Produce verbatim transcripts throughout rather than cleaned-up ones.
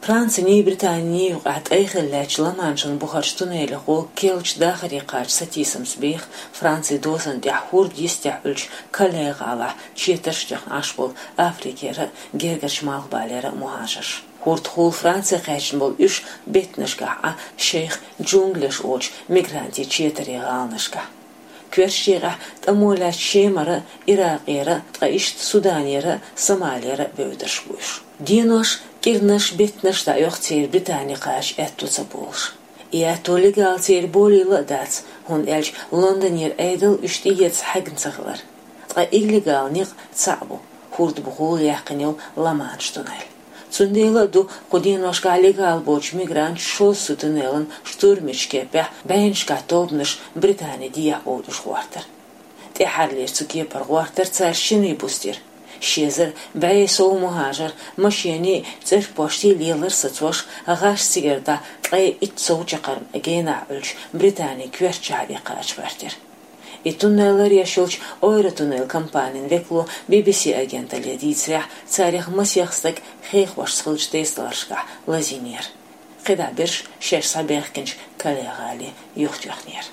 Франция Британия قعد أيخل لاج لمانشن بخارجتونه لقو كيلش داخري قاج ستيسم سبيخ فرنسي دوسن دحور ديستعلش كليغ على تشيترشتخ عشبول أفريقيا جيرجر شمال باليرا مهاجر هورت خول فرنسا قاجن بول إش بيتنشكا شيخ جونغلش أوج ميغرانتي تشيتري غالنشكا كورشيغا تأمولا شيمرا إراقيرا تغيشت سودانيرا سوماليرا بودرشبوش دينوش كيرنش بيتنش دا يختير بريطاني قاش اتو سبولش إياتو لغال تير بولي لدات هون إلج لندنير ايدل اشتييتس حقن سغلر تغا إغلغال نيق تصعبو هورد بغول يحقنيو لمانش تونيل تنديلا دو قدينوش لغال بوش ميغرانت شوسو تونيلن شتورمش كيبه بينشكا توبنش بريطاني ديا بودش غوارتر تحرليش تكيه برغوارتر تسار شيني بوستير شيزر باي سو مهاجر مشيني تر بوشتي ليلر ستوش غاش سيجردا قي اتسو چقرم اگينا علش بريطاني كويرچاري قاچ ورتر اتونلر يشولش اوير تونل كامبانين ويكلو بي بي سي اجنت ليديتسرح تاريخ مسيخستك خيخ واش سخلش تيستلرشكا لازينير قدا برش شش صبيح كنش كاليغالي يختيخنير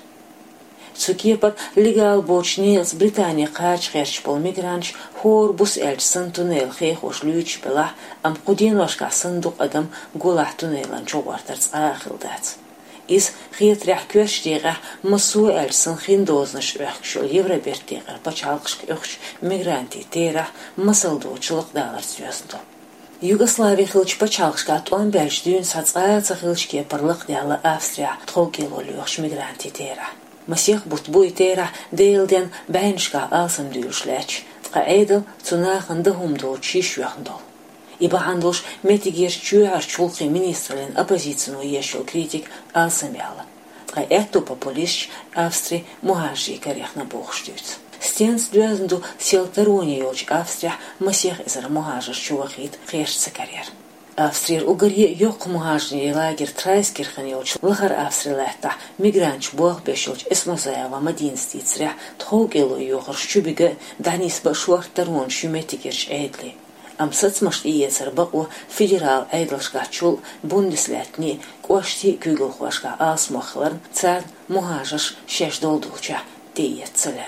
سوكيبر لغال بوچنيلس بريطانيا قاچ خيرش بول ميغرانش هور بوس الچ سن تونيل خيخ وش لوچ بلا ام قدين واشكا صندوق ادم غولاح تونيلان چوغارترس اخلدات إز خيت رح كوش ديغه مسو الچ سن خين دوزنش اخشول يورا بيرتيغر بچالقش اخش ميغرانتي تيرا مسل دوچلق دالر سيوسندو Югославия хилч пачалшка он бельш дюн сацаца хилчке парлык дяла Австрия тхокило люхш мигранти тера Масих бут буй тера дейлден бэншка алсам дюшлэч тха эдл цунахын дхум до чишвяхндол Иба хандлш метигер чуар чулхи министрлен оппозицию ешо критик алсамяла тха эту популист Австрии мухажи карехна бохштюц Стенс дюзенду селтарони йоч Австрия масих изер мухажер чувахит хешца карьер. Австрия угорье йок мухажни лагер трайскирхан йоч лахар Австрия лехта мигранч бог бешоч эсмозаева мадинстицря тхогело йохар шчубига данис башуар тарон шуметикерч эйдли. Амсацмашт иецер баку федерал эйдлшгачул бундеслетни кошти күгөлхвашка асмахлар цар мухажаш шеш долдуча диецеле.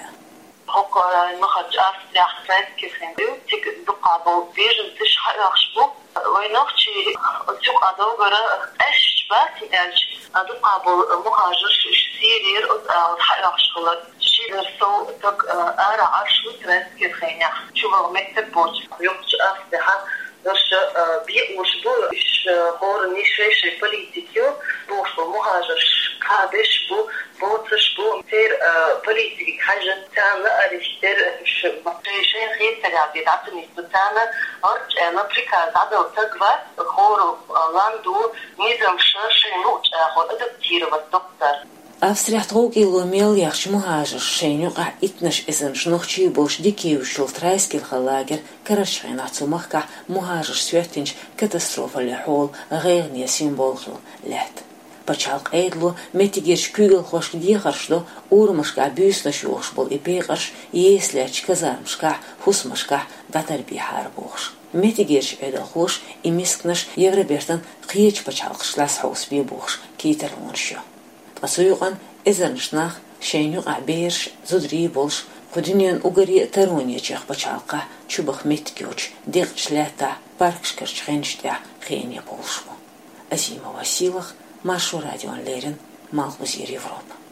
هوكا مخرج أفريقيا خفاف كيف هندو تك دقة بوفيجن تش حيخشبو وينوختي تك أدوغرا أش بات إلج دقة بو مهاجر سيرير أو حيخشبو شيء سو تك أرا عشو ترس كيف هنا شو مكتب بوج يومش أفريقيا دش بيوش بو إيش هور نيشيش بوليتيكيو بوش مهاجر كابش بو بوتش بو تير بوليتيك حاجة تانا أريشتر شو شيء خير تجابي دعتني ستانا أرج أنا أفريقيا زادو تقوى خورو لاندو نظام شاشة نوش أخذ أدبتير والدكتور Австрия тхогило мел яхш мухажер шеню га итнаш эзен шнохчи бош дикиушул трайскил халагер карашхина цумахка мухажер святинч катастрофа лехол гейрния символхил лет Пачалк эйдло метигерш күгел хош дихаршло урмашка бюснаш йохш бол ипегарш еслеч казармшка хусмашка датарби харбош метигерш эдел хош имискнаш евребертан қиеч пачалкшлас хаус бибош китерлоншо Асуюган эзерншнах шеню аберш зудри болш худинен угари тарония чех пачалка чубах меткюч дирчлета паркшкерч хенштя хене болшмо Азима Василах Машу радион Лерин Малхузир Европа